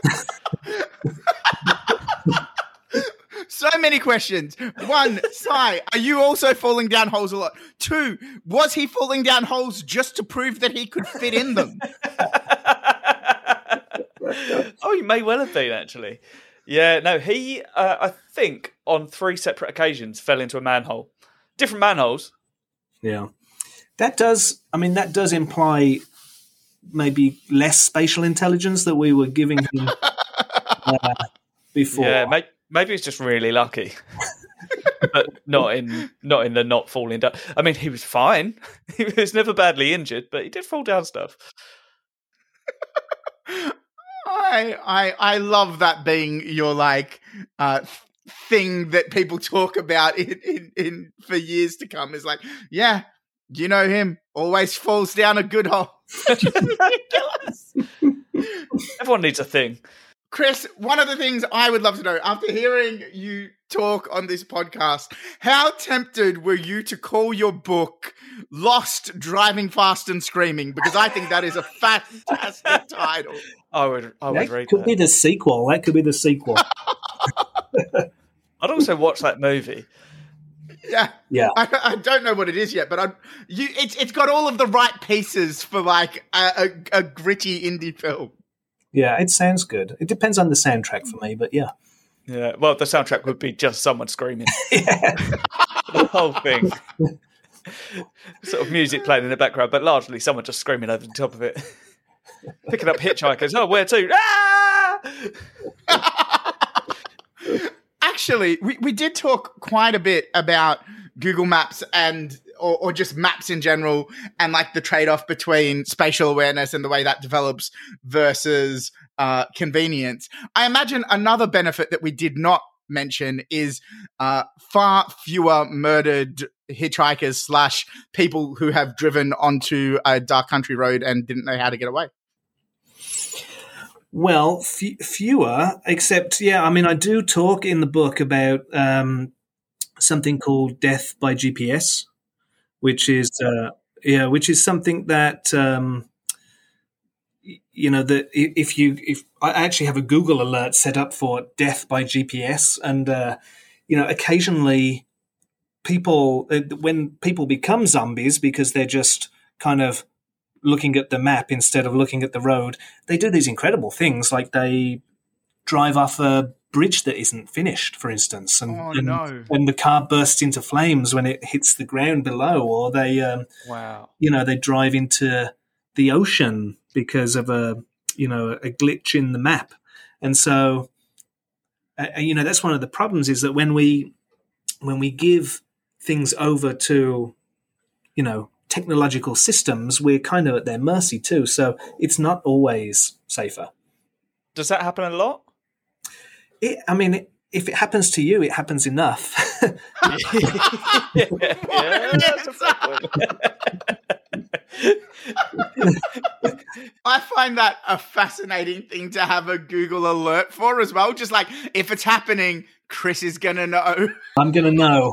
So many questions. One, Sai, are you also falling down holes a lot? Two, was he falling down holes just to prove that he could fit in them? Oh, he may well have been, actually. Yeah, no, he, uh, I think, on three separate occasions fell into a manhole. Different manholes. Yeah. That does, I mean, that does imply maybe less spatial intelligence that we were giving him uh, before. Yeah, maybe. Maybe he's just really lucky, but not in not in the not falling down. I mean, he was fine. He was never badly injured, but he did fall down stuff. I I I love that being your like uh, thing that people talk about in, in in for years to come. Is like, yeah, you know him, always falls down a good hole. Ridiculous. Everyone needs a thing. Chris, one of the things I would love to know, after hearing you talk on this podcast, how tempted were you to call your book Lost, Driving Fast and Screaming? Because I think that is a fantastic title. I would I would that read could that. be the sequel. That could be the sequel. I'd also watch that movie. Yeah. Yeah. I, I don't know what it is yet, but I, you, it's it's got all of the right pieces for like a, a, a gritty indie film. Yeah, it sounds good. It depends on the soundtrack for me, but yeah. Yeah, well, the soundtrack would be just someone screaming. Yeah. The whole thing. Sort of music playing in the background, but largely someone just screaming over the top of it. Picking up hitchhikers. Oh, where to? Ah! Actually, we, we did talk quite a bit about Google Maps and or, or just maps in general, and like the trade-off between spatial awareness and the way that develops versus uh, convenience. I imagine another benefit that we did not mention is uh, far fewer murdered hitchhikers slash people who have driven onto a dark country road and didn't know how to get away. Well, f- fewer, except, yeah, I mean, I do talk in the book about um, something called death by G P S, which is, uh, yeah, which is something that, um, you know, that if you, if I actually have a Google alert set up for death by G P S, and, uh, you know, occasionally people, when people become zombies because they're just kind of looking at the map instead of looking at the road, they do these incredible things, like they drive off a bridge that isn't finished, for instance, and, oh, and, no. and the car bursts into flames when it hits the ground below, or they, um, wow, you know, they drive into the ocean because of a, you know, a glitch in the map. And so, uh, you know, that's one of the problems, is that when we, when we give things over to, you know, technological systems, we're kind of at their mercy too. So it's not always safer. Does that happen a lot? It, I mean, it, if it happens to you, it happens enough. yeah, yeah, that's a fair point. I find that a fascinating thing to have a Google alert for as well. Just like, if it's happening, Chris is going to know. I'm going to know.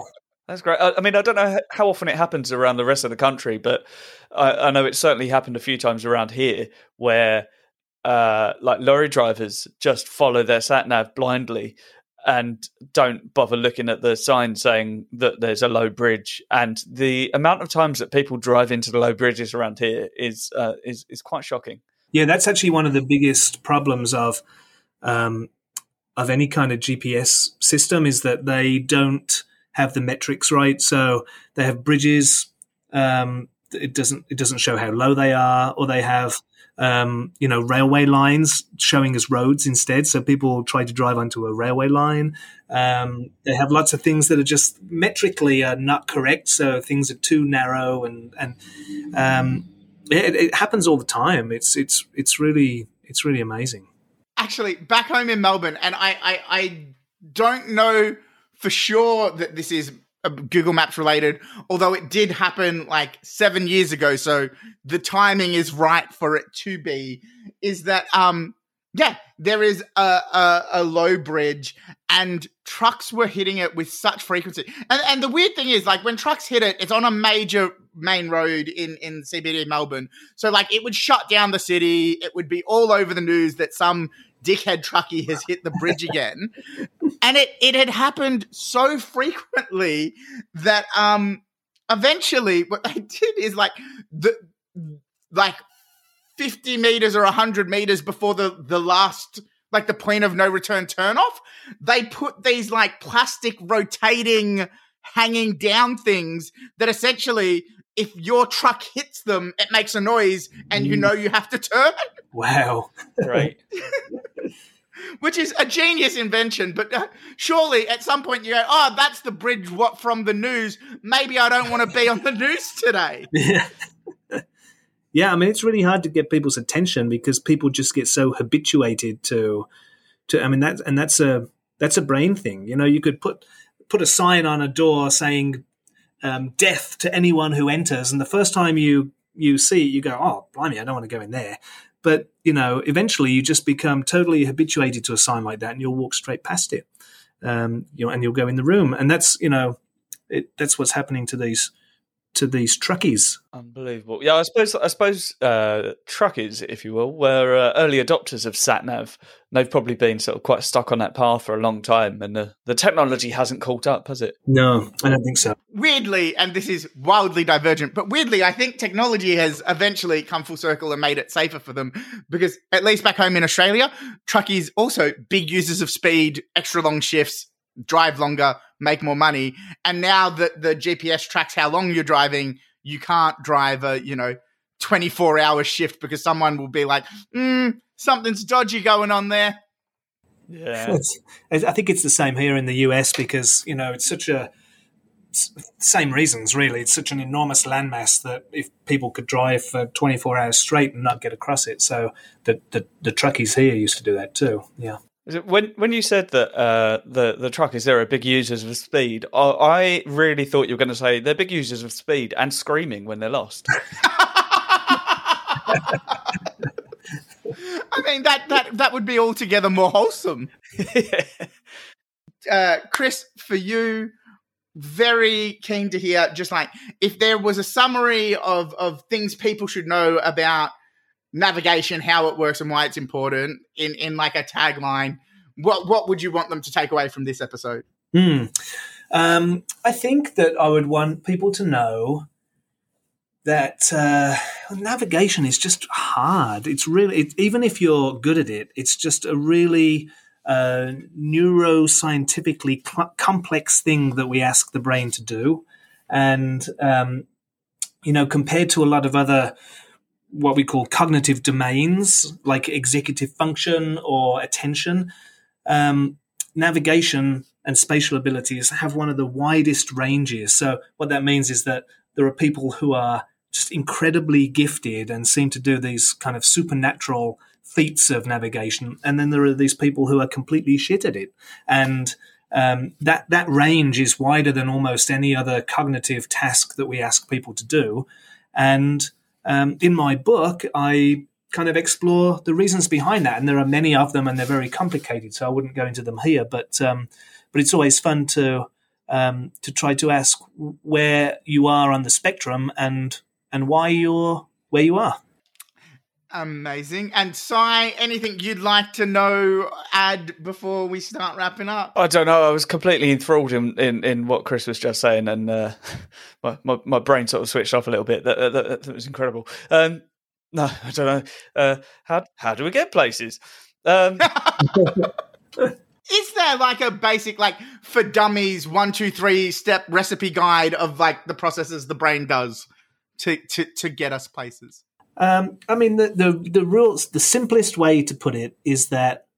That's great. I, I mean, I don't know how often it happens around the rest of the country, but I, I know it's certainly happened a few times around here where uh, like lorry drivers just follow their sat nav blindly and don't bother looking at the sign saying that there's a low bridge. And the amount of times that people drive into the low bridges around here is uh, is is quite shocking. Yeah, that's actually one of the biggest problems of um, of any kind of G P S system is that they don't have the metrics right. So they have bridges. Um, it doesn't it doesn't show how low they are, or they have um, you know railway lines showing as roads instead. So people try to drive onto a railway line. Um, they have lots of things that are just metrically are not correct. So things are too narrow, and and um, it, it happens all the time. It's it's it's really it's really amazing. Actually, back home in Melbourne, and I I, I don't know for sure that this is Google Maps related, although it did happen like seven years ago, so the timing is right for it to be, is that, um, yeah, there is a, a, a low bridge and trucks were hitting it with such frequency. And, and the weird thing is, like, when trucks hit it, it's on a major main road in, in C B D Melbourne. So, like, it would shut down the city. It would be all over the news that some dickhead truckie has hit the bridge again. And it, it had happened so frequently that um eventually what they did is like the like fifty meters or one hundred meters before the, the last, like the point of no return turnoff, they put these like plastic rotating hanging down things that essentially, if your truck hits them, it makes a noise and you know you have to turn. Wow. Right. Which is a genius invention, but uh, surely at some point you go, oh, that's the bridge what from the news. Maybe I don't want to be on the news today. Yeah. Yeah, I mean, it's really hard to get people's attention because people just get so habituated to, to. I mean, that and that's a that's a brain thing. You know, you could put put a sign on a door saying um, "death to anyone who enters," and the first time you you see it, you go, "Oh, blimey, I don't want to go in there." But, you know, eventually you just become totally habituated to a sign like that and you'll walk straight past it, um, you know, and you'll go in the room. And that's, you know, it, that's what's happening to these to these truckies. Unbelievable. Yeah, I suppose I suppose uh, truckies, if you will, were uh, early adopters of sat-nav. They've probably been sort of quite stuck on that path for a long time, and the, the technology hasn't caught up, has it? No, I don't think so. Weirdly, and this is wildly divergent, but weirdly, I think technology has eventually come full circle and made it safer for them because, at least back home in Australia, truckies also big users of speed, extra long shifts, drive longer, make more money. And now that the G P S tracks how long you're driving, you can't drive a, you know, twenty-four hour shift because someone will be like, mm, something's dodgy going on there. Yeah. It's, I think it's the same here in the U S because, you know, it's such a, same reasons really. It's such an enormous landmass that if people could drive for twenty-four hours straight and not get across it. So the, the, the truckies here used to do that too. Yeah. When when you said that uh, the the truckers there are big users of speed, I, I really thought you were going to say they're big users of speed and screaming when they're lost. I mean that that that would be altogether more wholesome. Yeah. Uh, Chris, for you, very keen to hear just like if there was a summary of of things people should know about navigation, how it works and why it's important in, in like a tagline, what what would you want them to take away from this episode? Hmm. Um, I think that I would want people to know that uh, navigation is just hard. It's really, it, even if you're good at it, it's just a really uh, neuroscientifically cl- complex thing that we ask the brain to do. And, um, you know, compared to a lot of other what we call cognitive domains, like executive function or attention, um, navigation and spatial abilities have one of the widest ranges. So what that means is that there are people who are just incredibly gifted and seem to do these kind of supernatural feats of navigation. And then there are these people who are completely shit at it. And um, that, that range is wider than almost any other cognitive task that we ask people to do. And Um, in my book, I kind of explore the reasons behind that, and there are many of them, and they're very complicated, so I wouldn't go into them here. But um, but it's always fun to um, to try to ask where you are on the spectrum and and why you're where you are. Amazing. And Si, anything you'd like to know, add before we start wrapping up? I don't know. I was completely enthralled in, in, in what Chris was just saying, and uh, my, my my brain sort of switched off a little bit. That, that, that was incredible. Um, no, I don't know. Uh, how how do we get places? Um, Is there like a basic, like for dummies, one, two, three step recipe guide of like the processes the brain does to to to get us places? Um, I mean, the, the the rules. The simplest way to put it is that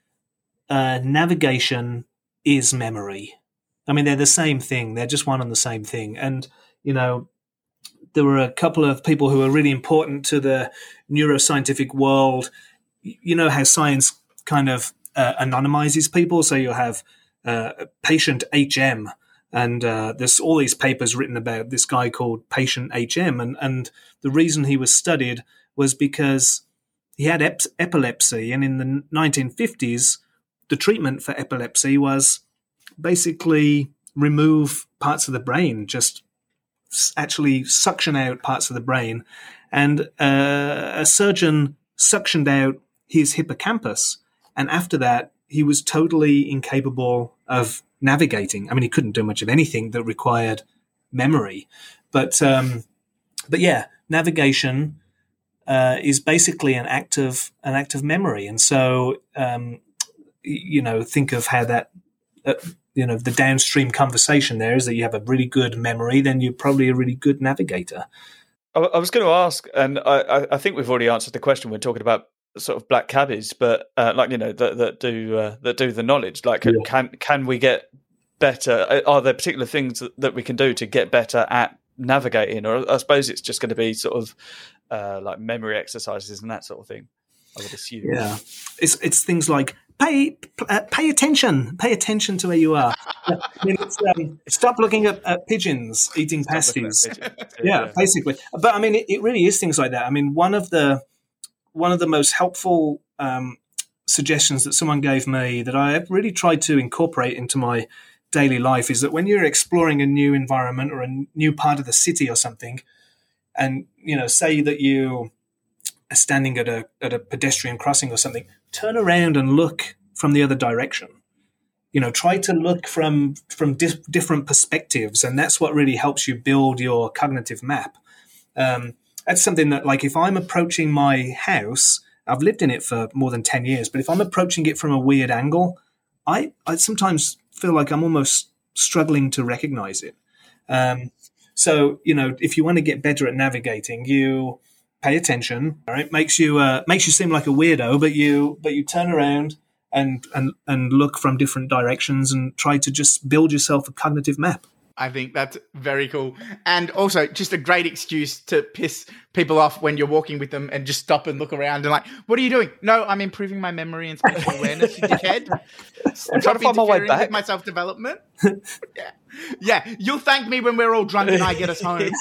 uh, navigation is memory. I mean, they're the same thing. They're just one and the same thing. And you know, there were a couple of people who are really important to the neuroscientific world. You know how science kind of uh, anonymizes people. So you'll have uh, patient H M. And uh, there's all these papers written about this guy called Patient H M. And, and the reason he was studied was because he had ep- epilepsy. And in the nineteen fifties, the treatment for epilepsy was basically remove parts of the brain, just actually suction out parts of the brain. And uh, a surgeon suctioned out his hippocampus. And after that, he was totally incapable of navigating. I mean, he couldn't do much of anything that required memory. But, um, but yeah, navigation uh, is basically an act of an act of memory. And so, um, you know, think of how that, uh, you know, the downstream conversation there is that you have a really good memory, then you're probably a really good navigator. I, I was going to ask, and I, I think we've already answered the question. We're talking about sort of black cabbies, but uh, like, you know, that, that do uh, that do the knowledge. Like, yeah. can can we get better? Are there particular things that, that we can do to get better at navigating? Or I suppose it's just going to be sort of uh, like memory exercises and that sort of thing, I would assume. Yeah, it's it's things like pay uh, pay attention, pay attention to where you are. I mean, it's, um, stop looking at, at pigeons eating stop pasties. Pigeons. Yeah, yeah, basically. But I mean, it, it really is things like that. I mean, one of the one of the most helpful um, suggestions that someone gave me that I have really tried to incorporate into my daily life is that when you're exploring a new environment or a new part of the city or something, and, you know, say that you are standing at a at a pedestrian crossing or something, turn around and look from the other direction. You know, try to look from from di- different perspectives, and that's what really helps you build your cognitive map. Um, that's something that, like, if I'm approaching my house, I've lived in it for more than ten years, but if I'm approaching it from a weird angle, I, I sometimes feel like I'm almost struggling to recognize it. Um, so, you know, if you want to get better at navigating, you pay attention. All right, makes you uh, makes you seem like a weirdo, but you but you turn around and and and look from different directions and try to just build yourself a cognitive map. I think that's very cool. And also just a great excuse to piss people off when you're walking with them and just stop and look around and like, what are you doing? No, I'm improving my memory and spatial awareness, you dickhead. I'm trying to find my way back. With my self-development. yeah. yeah, you'll thank me when we're all drunk and I get us home.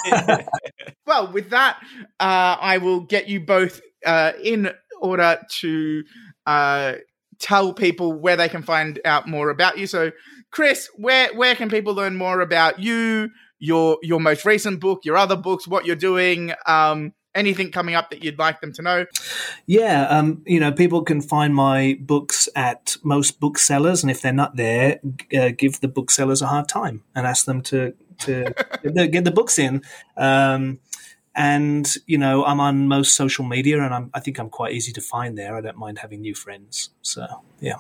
Well, with that, uh, I will get you both uh, in order to uh, tell people where they can find out more about you. So, Chris, where where can people learn more about you, your your most recent book, your other books, what you're doing, um, anything coming up that you'd like them to know? Yeah, um, you know, people can find my books at most booksellers, and if they're not there, uh, give the booksellers a hard time and ask them to to get, the, get the books in. Um, and you know, I'm on most social media, and I'm, I think I'm quite easy to find there. I don't mind having new friends. So, yeah.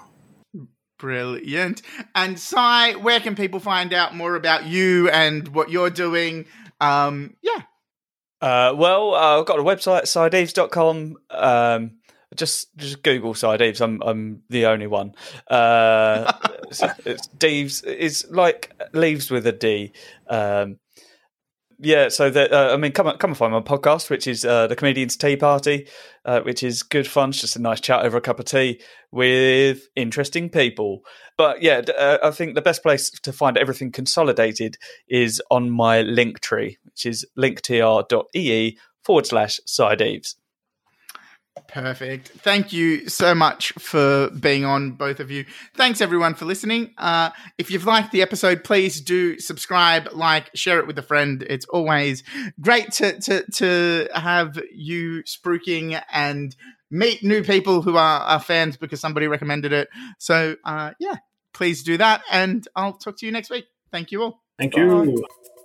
Brilliant. And Si, where can people find out more about you and what you're doing? Um, yeah. Uh, well, uh, I've got a website, si deaves dot com. Um, just just Google Si Deaves. I'm I'm the only one. Uh, it's, it's Deaves is like leaves with a D. Um, Yeah, so that uh, I mean, come come and find my podcast, which is uh, the Comedian's Tea Party, uh, which is good fun. It's just a nice chat over a cup of tea with interesting people. But yeah, uh, I think the best place to find everything consolidated is on my Linktree, which is linktr.ee forward slash Si Deaves. Perfect. Thank you so much for being on, both of you. Thanks, everyone, for listening. Uh, if you've liked the episode, please do subscribe, like, share it with a friend. It's always great to to, to have you spruiking and meet new people who are, are fans because somebody recommended it. So, uh, yeah, please do that. And I'll talk to you next week. Thank you all. Thank you. Bye.